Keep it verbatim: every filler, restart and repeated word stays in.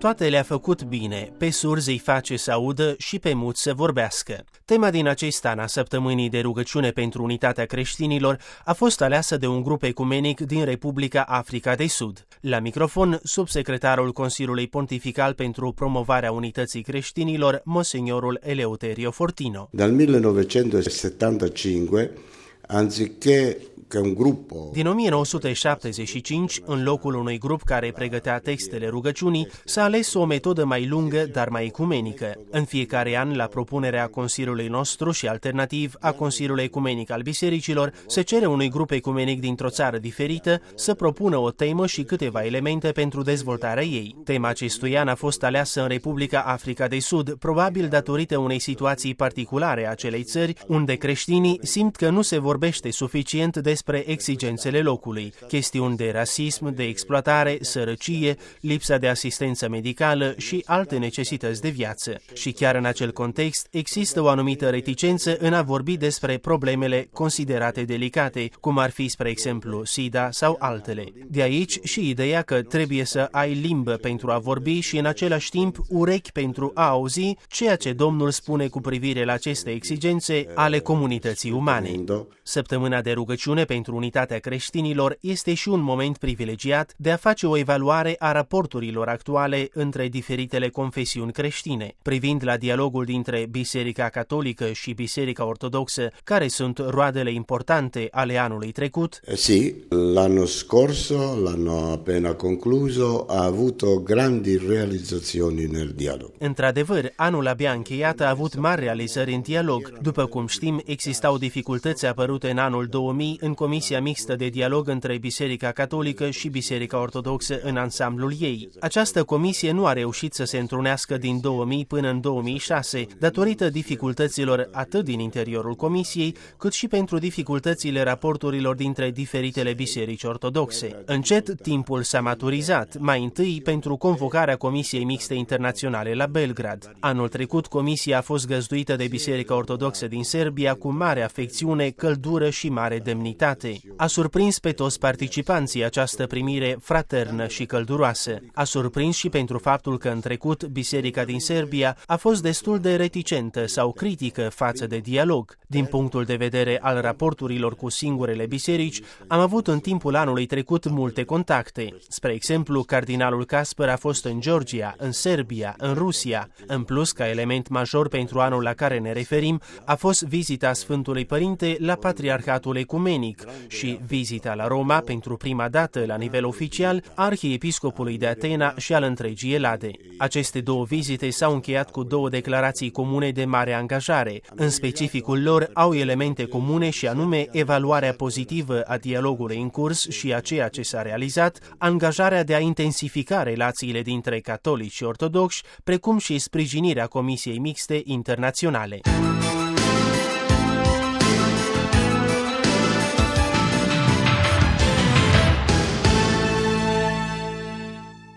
toate le-a făcut bine, pe surzi îi face să audă și pe muți să vorbească. Tema din acest an a săptămânii de rugăciune pentru unitatea creștinilor a fost aleasă de un grup ecumenic din Republica Africa de Sud. La microfon, subsecretarul Consiliului Pontifical pentru promovarea unității creștinilor, Monsignorul Eleuterio Fortino. Dal millenovecentosettantacinque, anziché che un gruppo... Din o mie nouă sute șaptezeci și cinci, în locul unui grup care pregătea textele rugăciunii, s-a ales o metodă mai lungă, dar mai ecumenică. În fiecare an, la propunerea Consiliului nostru și alternativ a Consiliului Ecumenic al Bisericilor, se cere unui grup ecumenic dintr-o țară diferită să propună o temă și câteva elemente pentru dezvoltarea ei. Tema acestui an a fost aleasă în Republica Africa de Sud, probabil datorită unei situații particulare a acelei țări, unde creștinii simt că nu se vorbește suficient despre exigențele locului, chestiuni de rasism, de exploatare, sărăcie, lipsa de asistență medicală și alte necesități de viață. Și chiar în acel context există o anumită reticență în a vorbi despre problemele considerate delicate, cum ar fi, spre exemplu, SIDA sau altele. De aici și ideea că trebuie să ai limbă pentru a vorbi și în același timp urechi pentru a auzi ceea ce Domnul spune cu privire la aceste exigențe ale comunității umane. Săptămâna de rugăciune pentru unitatea creștinilor este și un moment privilegiat de a face o evaluare a raporturilor actuale între diferitele confesiuni creștine, privind la dialogul dintre Biserica Catolică și Biserica Ortodoxă, care sunt roadele importante ale anului trecut. Sì, l'anno scorso, l'anno appena concluso, ha avuto grandi realizzazioni nel dialogo. Într-adevăr, anul abia încheiat a avut mari realizări în dialog. După cum știm, existau dificultăți apărute în anul două mii în Comisia Mixtă de Dialog între Biserica Catolică și Biserica Ortodoxă în ansamblul ei. Această comisie nu a reușit să se întrunească din două mii până în două mii șase, datorită dificultăților atât din interiorul comisiei, cât și pentru dificultățile raporturilor dintre diferitele biserici ortodoxe. Încet, timpul s-a maturizat, mai întâi pentru convocarea Comisiei Mixte Internaționale la Belgrad. Anul trecut, comisia a fost găzduită de Biserica Ortodoxă din Serbia cu mare afecțiune, căldură și mare demnitate. A surprins pe toți participanții această primire fraternă și călduroasă. A surprins și pentru faptul că în trecut Biserica din Serbia a fost destul de reticentă sau critică față de dialog. Din punctul de vedere al raporturilor cu singurele biserici, am avut în timpul anului trecut multe contacte. Spre exemplu, cardinalul Casper a fost în Georgia, în Serbia, în Rusia. În plus, ca element major pentru anul la care ne referim, a fost vizita Sfântului Părinte la Patriarhatul Ecumenic și vizita la Roma pentru prima dată la nivel oficial a Arhiepiscopului de Atena și al întregii Elade. Aceste două vizite s-au încheiat cu două declarații comune de mare angajare. În specificul lor au elemente comune și anume evaluarea pozitivă a dialogului în curs și a ceea ce s-a realizat, angajarea de a intensifica relațiile dintre catolici și ortodoxi, precum și sprijinirea Comisiei Mixte Internaționale.